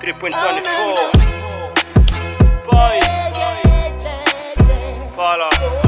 3.24 Boy Pala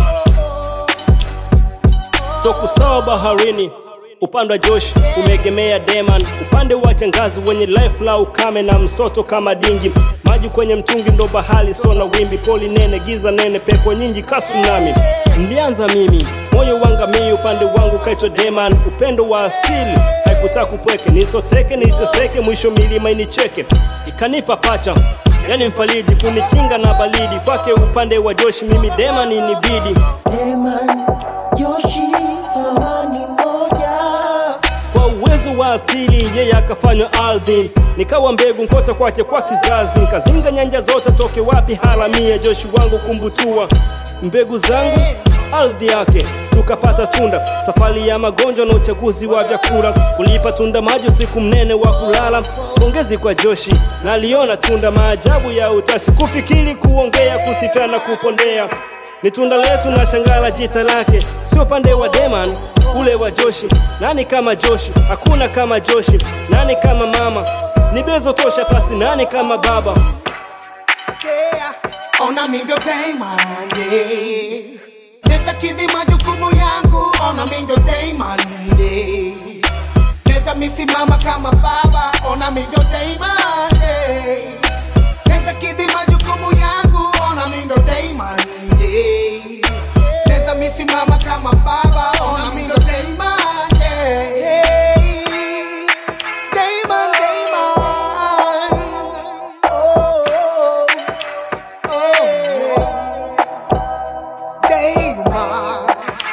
Toku sawa baharini upande wa Josh umegemea Deman, upande wa changazi wenye life la ukame na msoto kama dingi, maji kwenye mtungi ndo bahali sona wimbi, poli nene giza nene pepo nyingi kasunami. Nilianza mimi moyo wanga mimi upande wangu kaitwa Deman, upendo wa asili haikutaka kupweke, nisoteke niteseke mwisho milima inicheke ikanipa pacha, yani mfaliji kunikinga na balidi, kwake upande wa Josh mimi Deman inibidi Deman Joshi hawani moja, kwa uwezo wa asili yeye akafanywa ardhi, nikawa mbegu nkota kwake kwa kizazi, nikazinga nyanja zote toke wapi haramia, Joshi wangu kumbutua mbegu zangu ardhi yake tukapata tunda, safari ya magonjwa na uchaguzi wa vyakula, kulipa tunda maji siku mnene wa kulala, pongezi kwa Joshi naliona tunda maajabu ya utashi, kufikiri kuongea kusifia na kupondea, ni tunda letu na shangala jita lake, sio pande wa Deman ule wa Joshi. Nani kama Joshi? Hakuna kama Joshi. Nani kama mama? Ni bezo tosha pasi nani kama baba? yeah. Ona mingo Deman, yeah. Neza kidhi majukumu yangu, ona mingo Deman, yeah. Neza misimama kama baba, ona mingo Deman, yeah. Neza kidhi majukumu yangu, ona mingo Deman, yeah. Neza misimama kama baba, ona mingo Deman, yeah. Deman, Deman, oh, oh, oh. Deman,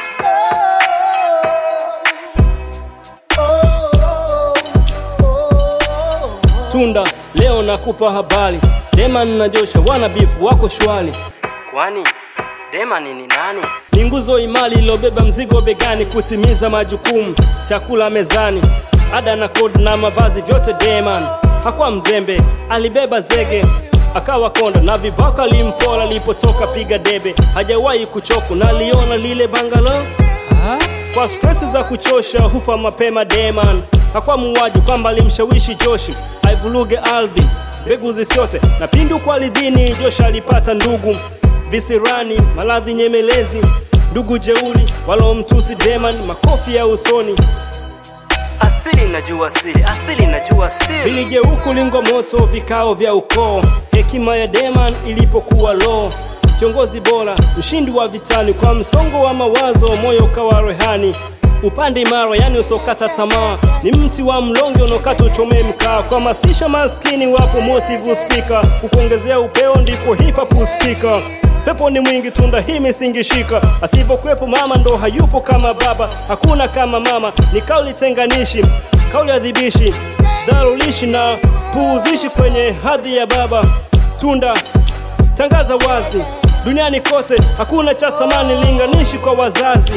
oh, oh. Tunda leo nakupa habari, Deman na Josh wana bifu wako shwali. Kwani Deman ni nani? Ni nguzo imali ilobeba mzigo begani, kutimiza majukumu, chakula mezani, ada na kodi na mavazi vyote Deman. Hakuwa mzembe, alibeba zege akawa konda, na vibaka limpola lipotoka piga debe, hajawahi kuchoku na liona lile bangalo. Kwa stress za kuchosha hufa mapema Deman, hakuwa muwaji kwamba alimshawishi Joshi aivuluge ardhi mbegu zisiote, na pindu kwa lidhini Josh alipata ndugu visirani, maladhi nyemelezi, ndugu jeuli walomtusi Deman, makofi ya usoni. Asili najua asili, asili najua asili. Viligeuku lingo moto vikao vya ukoo, hekima ya Deman ilipokuwa low, kiongozi bora, mshindi wa vitani, kwa msongo wa mawazo moyo kawa rehani, upande imara yani usokata tamaa, ni mti wa mlonge unokata uchome mkaa, kwa masisha maskini wapo motive speaker, kukuongezea upeo ndipo hip hop uspika. Pepo ni mwingi tunda hii misingishika, asivokwepo mama ndo hayupo kama baba, hakuna kama mama ni kauli tenganishi, kauli adhibishi, dharulishi na puuzishi kwenye hadhi ya baba. Tunda tangaza wazi duniani kote, hakuna cha thamani linganishi kwa wazazi.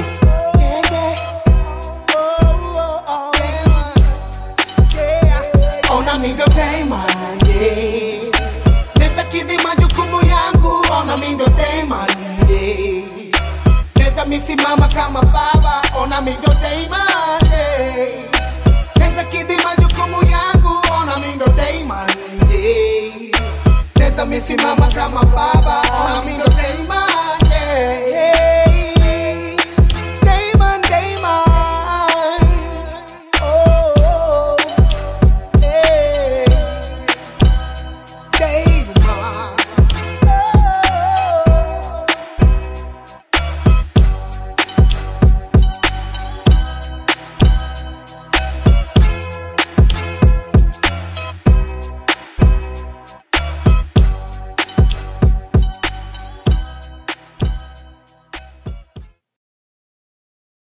Ona mingo Deman, yeah. Neza kidhi majukumu yangu, ona mingo Deman, yeah. Neza misimama kama baba, ona mingo Deman, yeah. Neza kidhi majukumu yangu, ona mingo Deman, yeah. Neza misimama kama baba, ona mingo